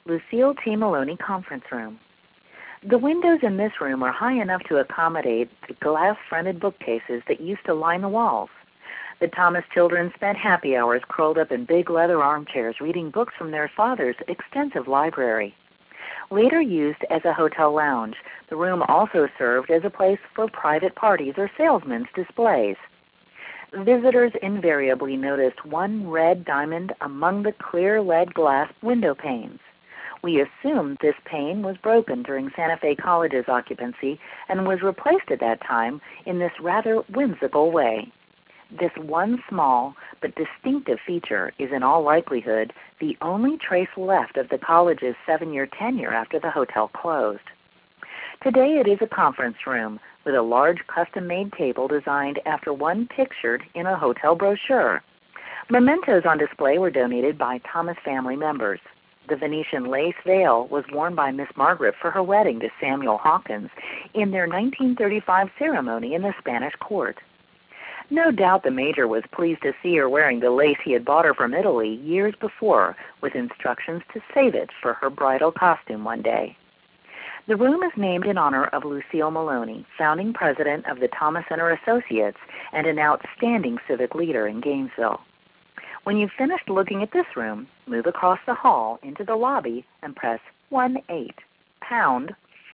Lucille T. Maloney Conference Room. The windows in this room are high enough to accommodate the glass-fronted bookcases that used to line the walls. The Thomas children spent happy hours curled up in big leather armchairs reading books from their father's extensive library. Later used as a hotel lounge, the room also served as a place for private parties or salesmen's displays. Visitors invariably noticed one red diamond among the clear lead glass window panes. We assumed this pane was broken during Santa Fe College's occupancy and was replaced at that time in this rather whimsical way. This one small but distinctive feature is in all likelihood the only trace left of the college's 7-year tenure after the hotel closed. Today it is a conference room with a large custom-made table designed after one pictured in a hotel brochure. Mementos on display were donated by Thomas family members. The Venetian lace veil was worn by Miss Margaret for her wedding to Samuel Hawkins in their 1935 ceremony in the Spanish court. No doubt the Major was pleased to see her wearing the lace he had bought her from Italy years before, with instructions to save it for her bridal costume one day. The room is named in honor of Lucille Maloney, founding president of the Thomas Center Associates and an outstanding civic leader in Gainesville. When you've finished looking at this room, move across the hall into the lobby and press 1-8, pound